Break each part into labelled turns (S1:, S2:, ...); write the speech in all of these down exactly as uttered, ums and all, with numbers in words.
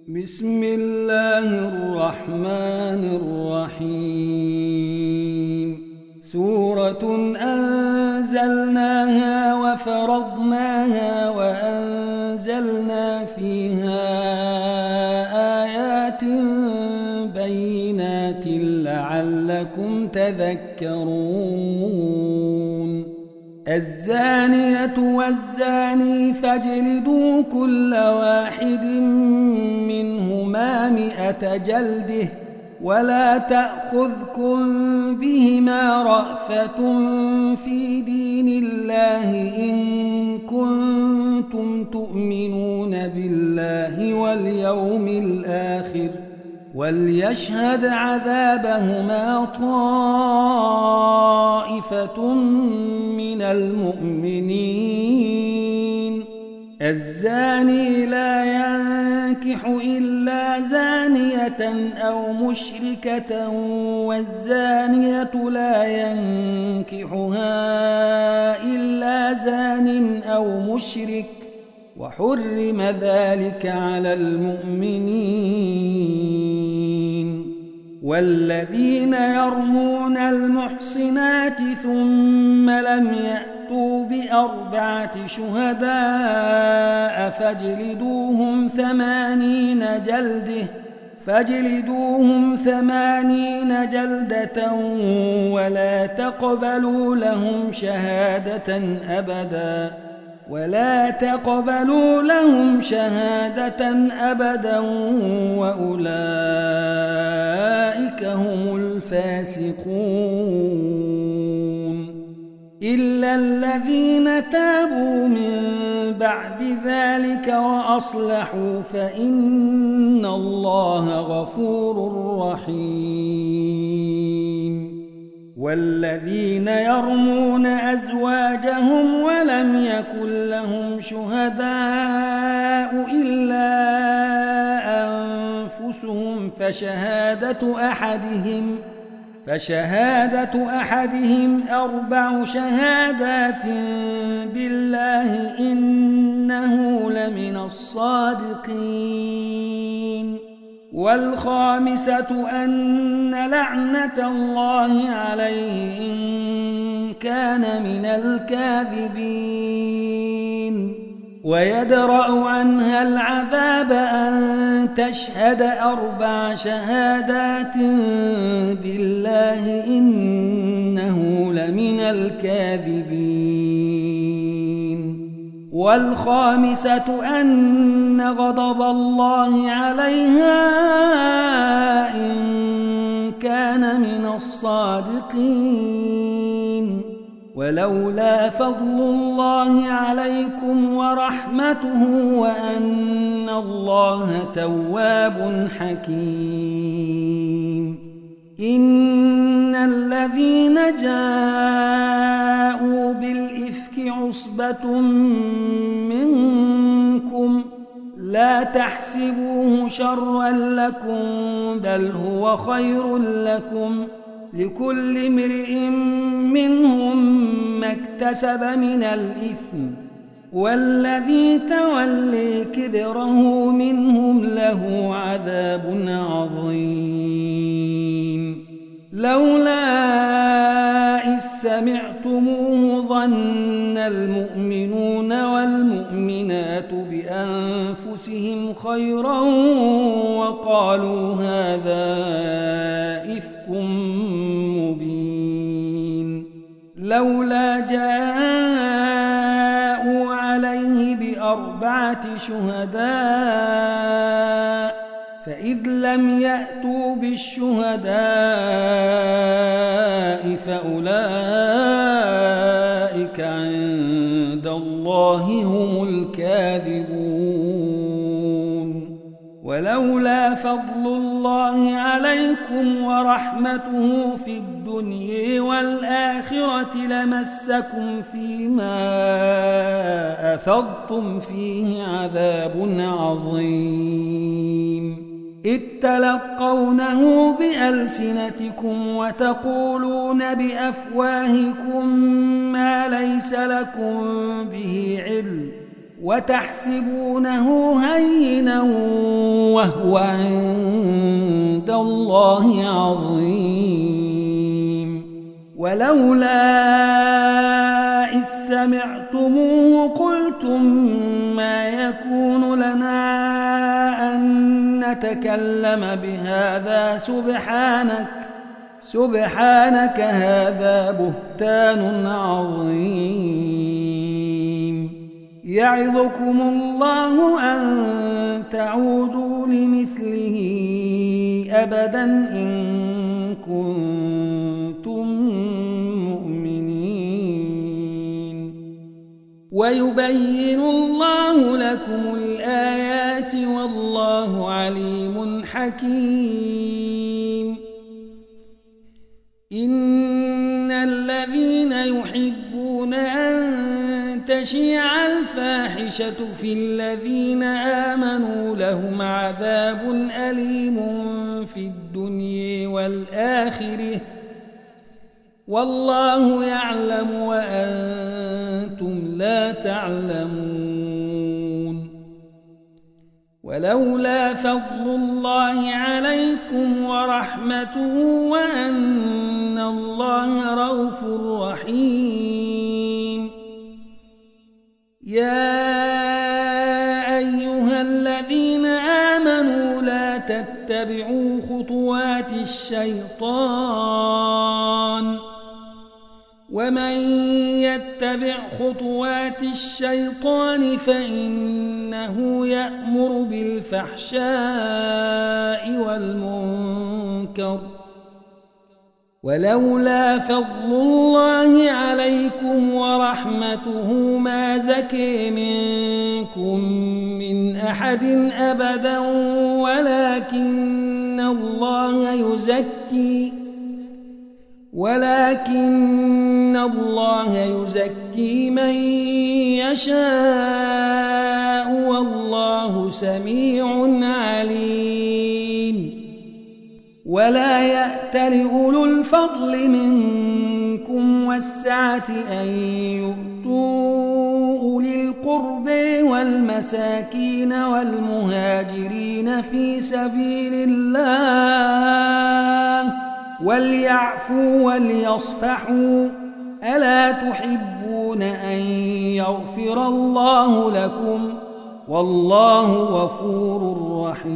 S1: بسم الله الرحمن الرحيم سورة أنزلناها وفرضناها وأنزلنا فيها آيات بينات لعلكم تذكرون الزانية والزاني فاجلدوا كل واحد منهما مئة جلدة ولا تأخذكم بهما رأفة في دين الله إن كنتم تؤمنون بالله واليوم الآخر وليشهد عذابهما طائفة من المؤمنين الزاني لا ينكح إلا زانية أو مشركة والزانية لا ينكحها إلا زان أو مشرك وحرم ذلك على المؤمنين والذين يرمون المحصنات ثم لم يأتوا بأربعة شهداء فاجلدوهم ثمانين جلدة فاجلدوهم ثمانين جلدة ولا تقبلوا لهم شهادة أبدا ولا تقبلوا لهم شهادة أبدا وأولئك هم الفاسقون إلا الذين تابوا من بعد ذلك وأصلحوا فإن الله غفور رحيم والذين يرمون أزواجهم ولم يكن لهم شهداء إلا أنفسهم فشهادة أحدهم فشهادة أحدهم أربع شهادات بالله إنه لمن الصادقين والخامسة أن لعنة الله عليه إن كان من الكاذبين ويدرأ عنها العذاب أن تشهد أربع شهادات بالله إنه لمن الكاذبين والخامسة أن غضب الله عليها إن كان من الصادقين ولولا فضل الله عليكم ورحمته وأن الله تواب حكيم إن الذين جاءوا بالإفك عصبة منكم لا تحسبوه شرا لكم بل هو خير لكم لكل امرئ منهم ما اكتسب من الإثم والذي تولي كبره منهم له عذاب عظيم لولا إذ سمعتموه ظن المؤمنون والمؤمنات بأنفسهم خيرا وقالوا هذا إفك مبين لولا جاءوا عليه بأربعة شهداء فإذ لم يأتوا بالشهداء فأولئك عند الله هم الكاذبون ولولا فضل الله عليكم ورحمته في الدنيا والآخرة لمسكم فيما أفضتم فيه عذاب عظيم إذ تلقونه بألسنتكم وتقولون بأفواهكم ما ليس لكم به علم وتحسبونه هينا وهو عند الله عظيم ولولا إذ سمعتموه قلتم ما يكون لنا أن نتكلم بهذا سبحانك سبحانك هذا بهتان عظيم يعظكم الله أن تعودوا لمثله أبدا إن كنتم مؤمنين ويبين الله لكم الآيات والله عليم حكيم إن الذين يحبون أن تشيع الفاحشة في الذين آمنوا لهم عذاب أليم في الدنيا والآخرة والله يعلم وأنتم لا تعلمون ولولا فضل الله عليكم ورحمته وأن الله رؤوف رحيم يا أيها الذين آمنوا لا تتبعوا خطوات الشيطان ومن يتبع خطوات الشيطان فإنه يأمر بالفحشاء والمنكر ولولا فضل الله عليكم ورحمته ما زكي منكم من أحد أبدا ولكن الله يزكي ولكن الله يزكي من يشاء والله سميع عليم ولا يأتل أولو الفضل منكم والسعة أن يؤتوا أولي القرب والمساكين والمهاجرين في سبيل الله وليعفوا وليصفحوا ألا تحبون أن يغفر الله لكم والله غفور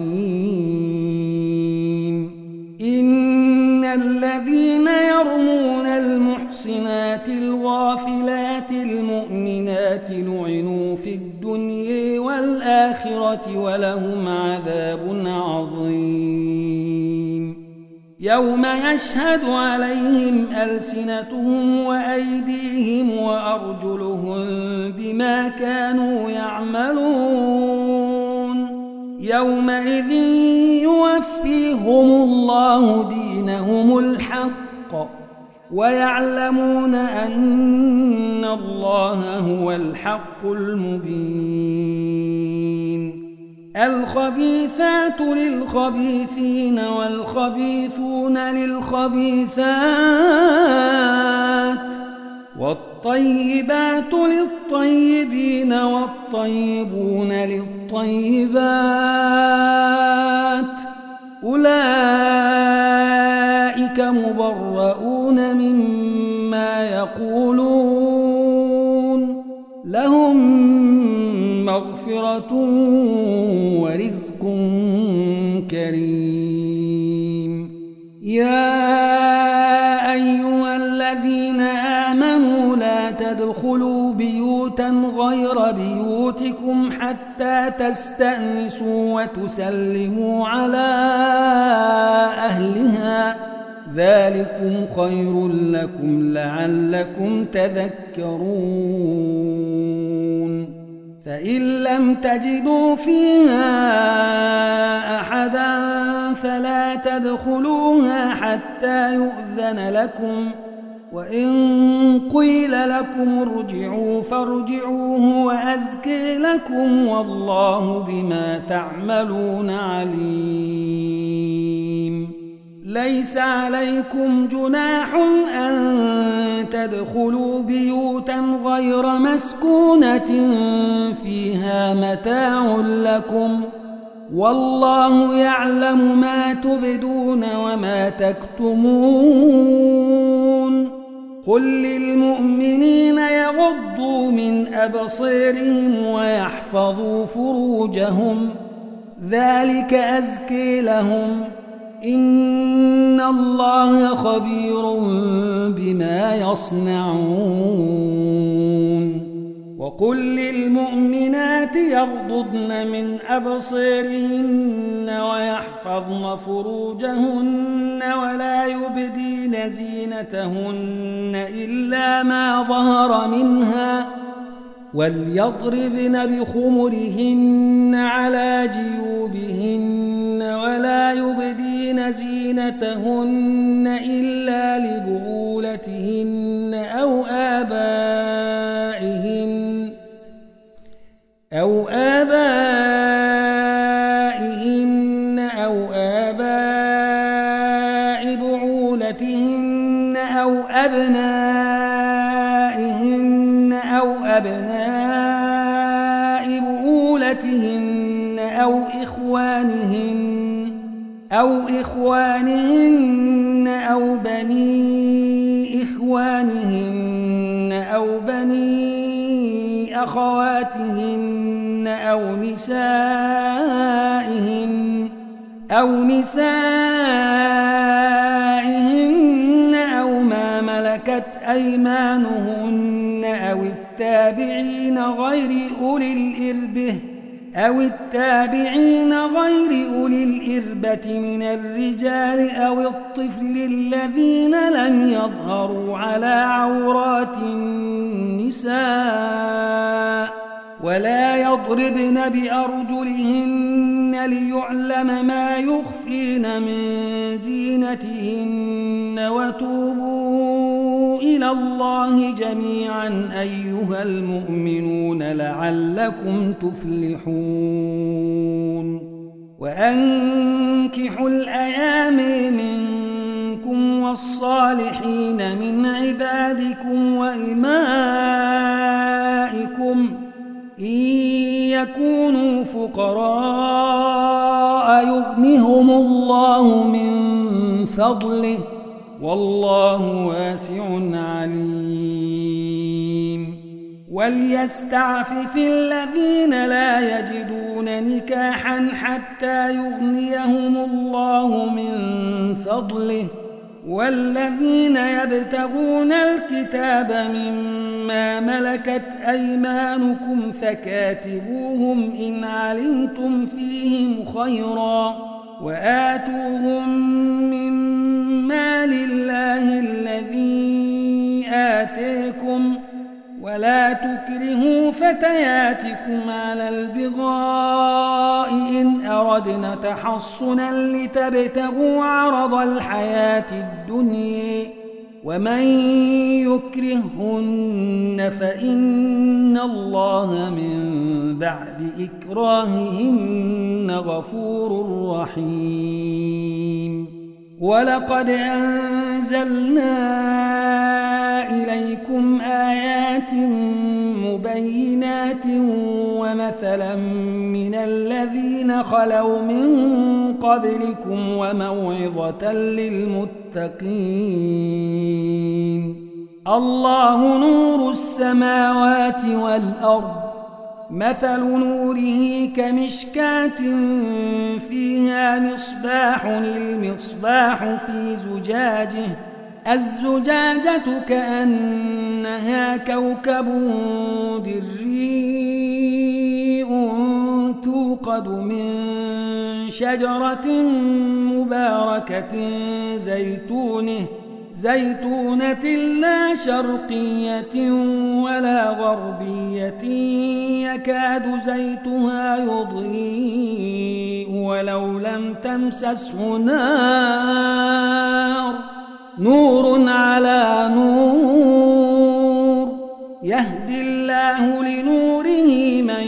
S1: رحيم إن الذين يرمون المحصنات الغافلات المؤمنات لعنوا في الدنيا والآخرة ولهم عذاب عظيم يوم يشهد عليهم ألسنتهم وأيديهم وأرجلهم بما كانوا يعملون يومئذ يوفيهم الله دينهم الحق ويعلمون أن الله هو الحق المبين الخبيثات للخبيثين والخبيثون للخبيثات والطيبات للطيبين والطيبون للطيبات أولئك مبرؤون مما يقولون لهم مغفرة ورزق كريم يا أيها الذين آمنوا لا تدخلوا بيوتا غير بيوتكم حتى تستأنسوا وتسلموا على أهلها ذلكم خير لكم لعلكم تذكرون فإن لم تجدوا فيها أحدا فلا تدخلوها حتى يؤذن لكم وإن قيل لكم ارجعوا فارجعوه وأزكي لكم والله بما تعملون عليم ليس عليكم جناح أن تدخلوا بيوتا غير مسكونة فيها متاع لكم والله يعلم ما تبدون وما تكتمون قل للمؤمنين يغضوا من أبصارهم ويحفظوا فروجهم ذلك أزكي لهم إن الله خبير بما يصنعون وقل للمؤمنات يغضضن من أبصارهن ويحفظن فروجهن ولا يبدين زينتهن إلا ما ظهر منها وليضربن بخمرهن على جيوبهن ولا يبدين زينتهن إلا لبعولتهن أو آبائهن أو آبائهن أو آباء بعولتهن أو أبنائهن أو أبناء بعولتهن أو إخوانهن أو إخوانهن أو بني إخوانهن أو بني أخواتهن أو نسائهن أو نسائهن أو ما ملكت أيمانهن أو التابعين غير أولي الإربة أو التابعين غير أولي الإربة من الرجال أو الطفل الذين لم يظهروا على عورات النساء ولا يضربن بأرجلهن ليعلم ما يخفين من زينتهن وتوبوا إلى الله جميعا أيها المؤمنون لعلكم تفلحون وأنكحوا الأيام منكم والصالحين من عبادكم وإمائكم إن يكونوا فقراء يغنهم الله من فضله والله واسع عليم وليستعفف الذين لا يجدون نكاحا حتى يغنيهم الله من فضله والذين يبتغون الكتاب مما ملكت أيمانكم فكاتبوهم إن علمتم فيهم خيرا وآتوهم من مال الله الذي آتيكم ولا تكرهوا فتياتكم على البغاء إن أردنا تحصنا لتبتغوا عرض الحياة الدنيا ومن يكرهن فإن الله من بعد إكراههن غفور رحيم ولقد أنزلنا إليكم آيات مبينات ومثلا من الذين خلوا من قبلكم وموعظة للمتقين الله نور السماوات والأرض مثل نوره كمشكاة فيها مصباح المصباح في زجاجه الزجاجة كأنها كوكب دري توقد من شجرة مباركة زيتونه زيتونة لا شرقية ولا غربية يكاد زيتها يضيء ولو لم تمسسه نار نور على نور يهدي الله لنوره من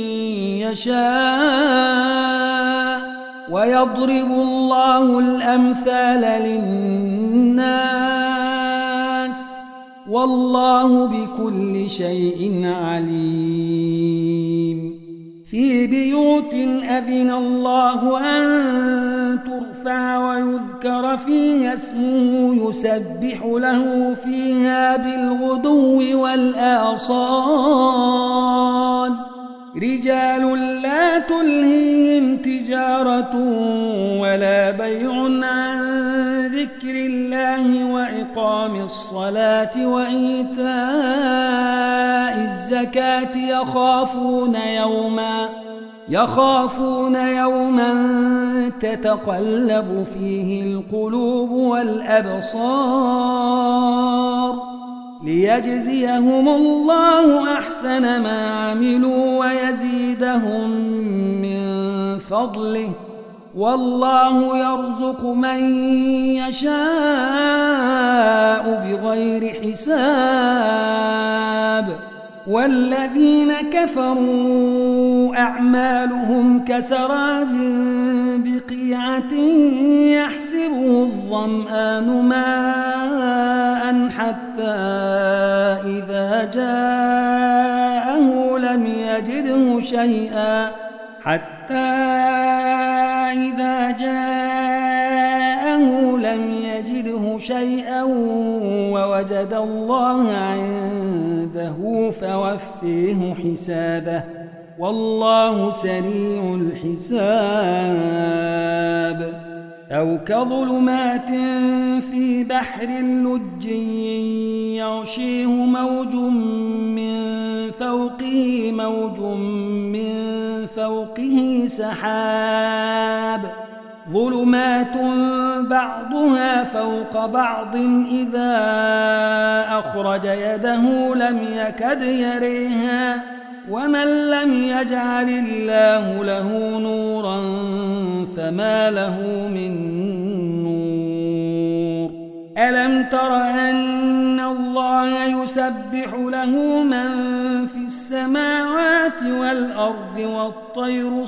S1: يشاء ويضرب الله الأمثال للناس والله بكل شيء عليم. في بيوت أذن الله أن ترفع ويذكر فيها اسمه يسبح له فيها بالغدو والآصال رجال لا تلهيهم تجارة ولا بيع عن ذكر الله وإقام الصلاة وإيتاء الزكاة يخافون يوما يخافون يوما تتقلب فيه القلوب والأبصار ليجزيهم الله أحسن ما عملوا ويزيدهم من فضله والله يرزق من يشاء بغير حساب. والذين كفروا أعمالهم كسراب بقيعة يحسبه الظمآن ماء حتى إذا جاءه لم يجده شيئا حتى إذا جاءه لم يجده شيئا ووجد الله عنده فوفيه حسابه والله سريع الحساب. أو كظلمات في بحر لج يغشيه موج من فوقه موج من فوقه سحاب ظلمات بعضها فوق بعض إذا أخرج يده لم يكد يريها ومن لم يجعل الله له نورا فما له من نور. ألم تر أن الله يسبح له من في السماوات والأرض والطير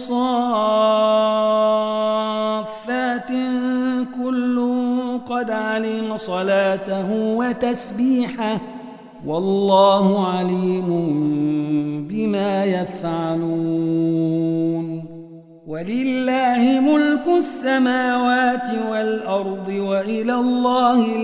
S1: صافات كل قد علم صلاته وتسبيحه والله عليم بما يفعلون. ولله ملك السماوات والأرض وإلى الله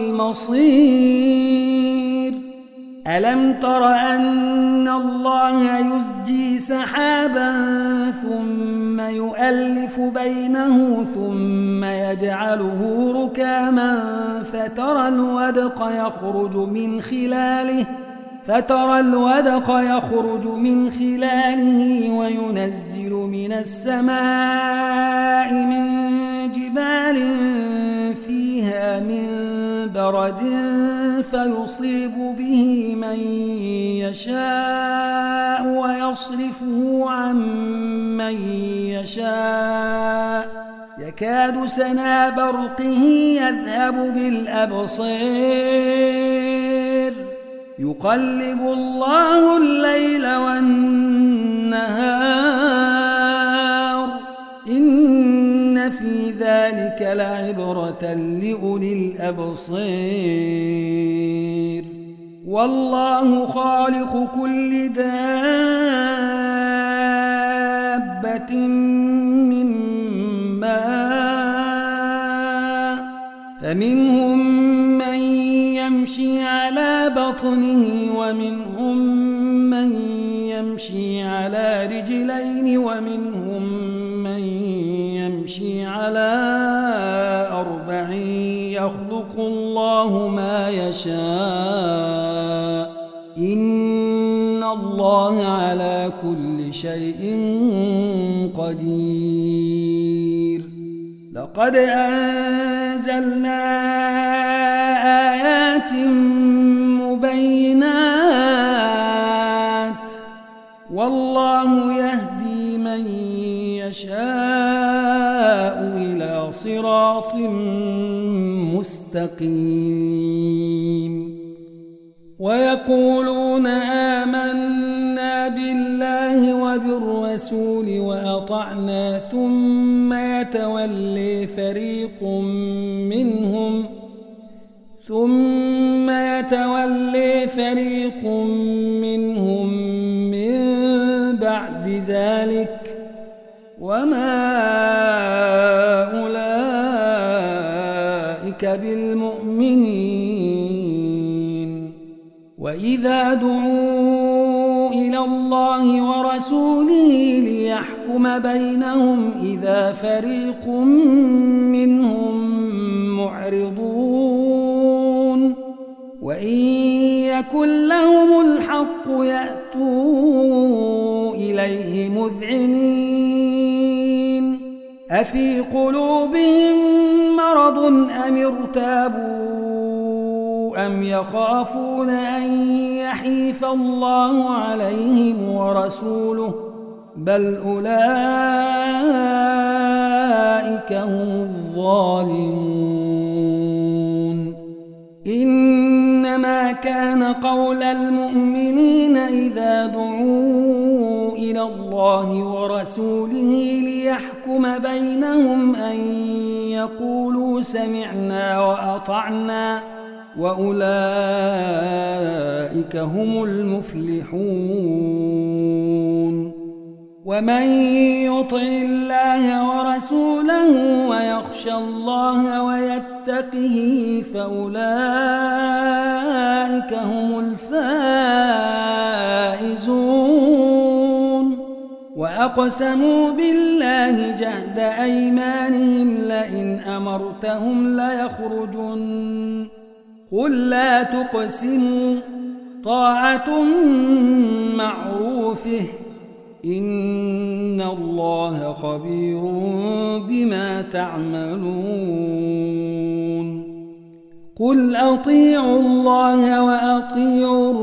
S1: المصير. ألم تر أن الله يزجي سحابا ثم يؤلف بينه ثم يجعله ركاما فترى الودق يخرج من خلاله فترى الودق يخرج من خلاله وينزل من السماء من جبال فيها من برد فيصيب به من يشاء ويصرفه عن من يشاء يكاد سنا برقه يذهب بالأبصير يقلب الله الليل والنهار إن في ذلك لعبرة لأولي الأبصير. والله خالق كل دابة من ماء فمنهم من يمشي على بطنه ومنهم من يمشي على رجلين ومنهم من يمشي على أربع يخلق الله ما يشاء إن الله على كل شيء قدير. لقد أنزلنا آيات مبينات والله يهدي من يشاء إلى صراط مستقيم. ويقولون آمنا بالله وبالرسول وأطعنا ثم يتولي فريق منهم ثم يتولي وما أولئك بالمؤمنين. وإذا دعوا إلى الله ورسوله ليحكم بينهم إذا فريق منهم معرضون. وإن يكن لهم الحق يأتوا إليه مذعنين. أفي قلوبهم مرض أم ارتابوا أم يخافون أن يحيف الله عليهم ورسوله بل أولئك هم الظالمون. إنما كان قول المؤمنين إذا دعوا إلى الله ورسوله ليحكم بينهم أن يقولوا سمعنا وأطعنا وأولئك هم المفلحون. ومن يطع الله ورسوله ويخشى الله ويتقه فأولئك هم الفائزون. وأقسموا بالله جهد أيمانهم لئن أمرتهم ليخرجن قل لا تقسموا طاعة معروفه إن الله خبير بما تعملون. قل أطيعوا الله وأطيعوا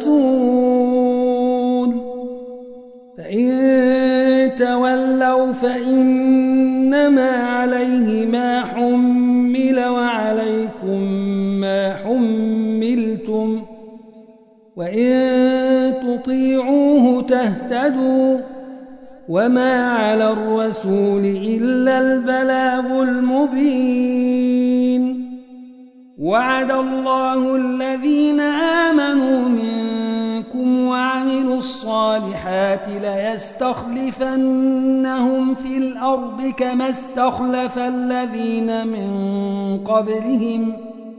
S1: الرسول فإن تولوا فإنما عليه ما حمل وعليكم ما حملتم وإن تطيعوه تهتدوا وما على الرسول إلا البلاغ المبين. وعد الله الذين آمنوا منكم وعملوا الصالحات ليستخلفنهم في الأرض كما استخلف الذين من قبلهم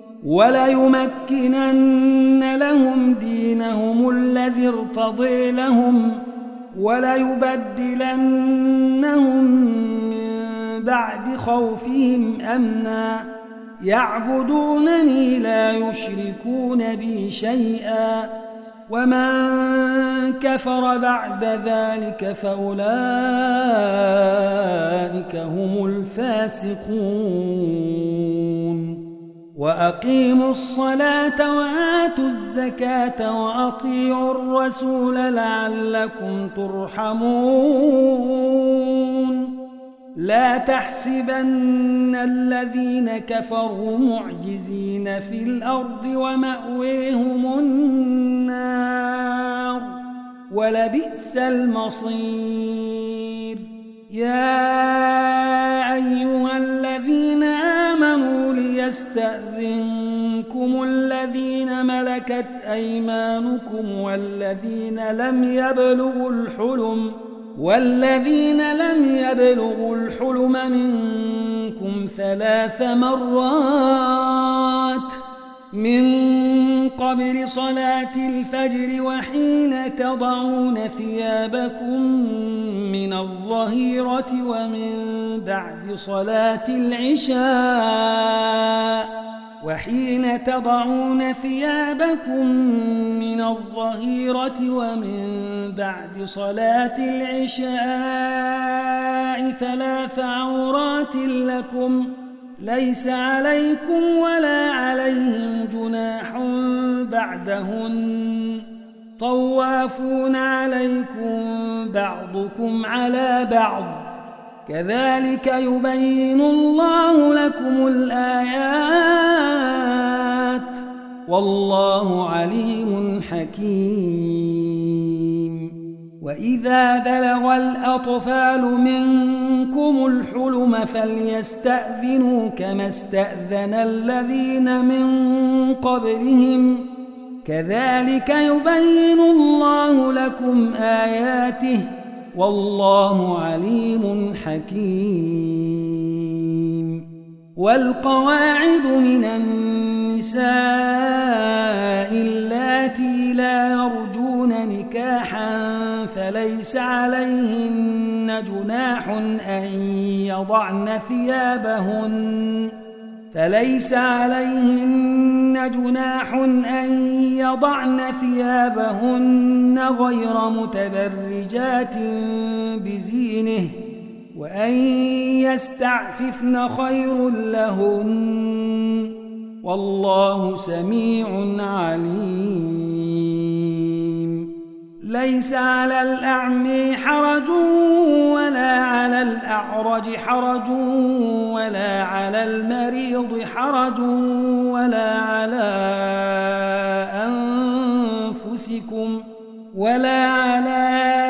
S1: وليمكنن لهم دينهم الذي ارتضي لهم وليبدلنهم من بعد خوفهم أمنا يعبدونني لا يشركون بي شيئا ومن كفر بعد ذلك فأولئك هم الفاسقون. وأقيموا الصلاة وآتوا الزكاة وأطيعوا الرسول لعلكم ترحمون. لا تحسبن الذين كفروا معجزين في الأرض ومأويهم النار ولبئس المصير. يا أيها الذين آمنوا ليستأذنكم الذين ملكت أيمانكم والذين لم يبلغوا الحلم والذين لم يبلغوا الحلم منكم ثلاث مرات من قبل صلاة الفجر وحين تضعون ثيابكم من الظهيرة ومن بعد صلاة العشاء وحين تضعون ثيابكم من الظهيرة ومن بعد صلاة العشاء ثلاث عورات لكم ليس عليكم ولا عليهم جناح بعدهن طوافون عليكم بعضكم على بعض كذلك يبين الله لكم الآيات والله عليم حكيم. وإذا بلغ الأطفال منكم الحلم فليستأذنوا كما استأذن الذين من قبلهم كذلك يبين الله لكم آياته والله عليم حكيم. والقواعد من النساء اللاتي لا يرجون نكاحا فليس عليهن جناح أن يضعن ثيابهن فليس عليهن جناح أن يضعن ثيابهن غير متبرجات بزينه وأن يستعففن خير لهن والله سميع عليم. ليس على الأعمى حرج ولا على الأعرج حرج ولا على المريض حرج ولا على أنفسكم ولا على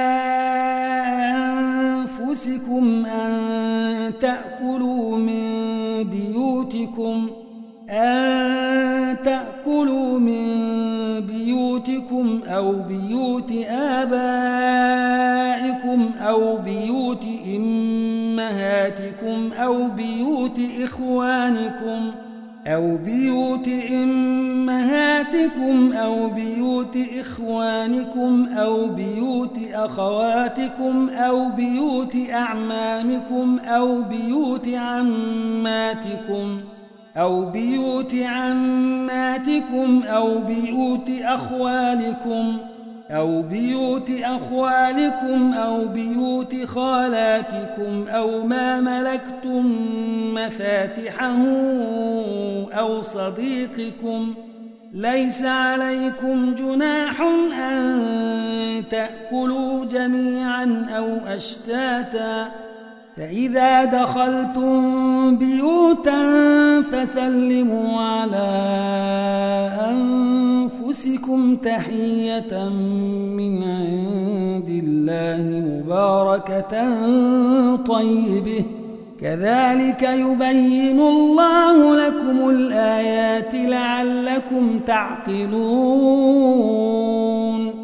S1: أنفسكم أن تأكلوا من بيوتكم أن تأكلوا من بيوتكم أو بيوت آبائكم أو بيوت أمهاتكم أو بيوت إخوانكم أو بيوت أمهاتكم أو بيوت إخوانكم أو بيوت أخواتكم أو بيوت أعمامكم أو بيوت عماتكم أو بيوت عماتكم أو بيوت أخوالكم أو بيوت أخوالكم أو بيوت خالاتكم أو ما ملكتم مفاتحه أو صديقكم. ليس عليكم جناح أن تأكلوا جميعا أو أشتاتا فإذا دخلتم بيوتا فسلموا على أنفسكم تحية من عند الله مباركة طيبة كذلك يبين الله لكم الآيات لعلكم تعقلون.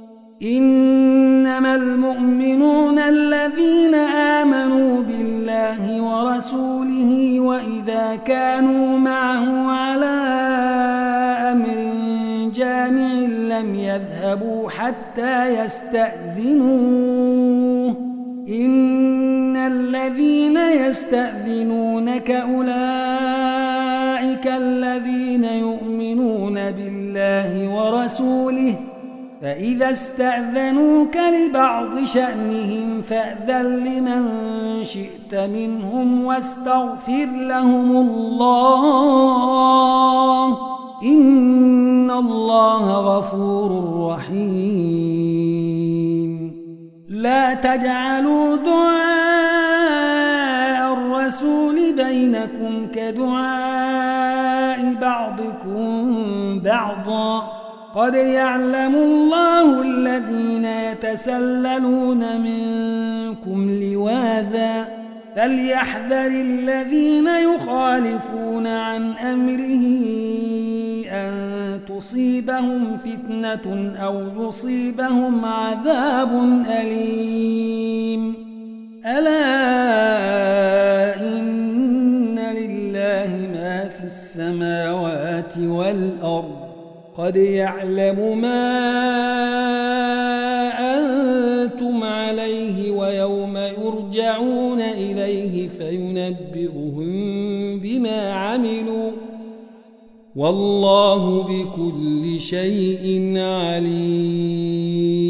S1: إنما المؤمنون الذين آمنوا بالله ورسوله وإذا كانوا معه على أمر جامع لم يذهبوا حتى يستأذنوه إن الذين يستأذنونك أولئك الذين يؤمنون بالله ورسوله فإذا استأذنوك لبعض شأنهم فأذن لمن شئت منهم واستغفر لهم الله إن الله غفور رحيم. لا تجعلوا دعاء الرسول بينكم كدعاء بعضكم بعضا قد يعلم الله الذين يتسللون منكم لواذا فليحذر الذين يخالفون عن أمره أن تصيبهم فتنة أو يصيبهم عذاب أليم. ألا إن لله ما في السماوات والأرض قد يعلم ما أنتم عليه ويوم يرجعون إليه فينبئهم بما عملوا والله بكل شيء عليم.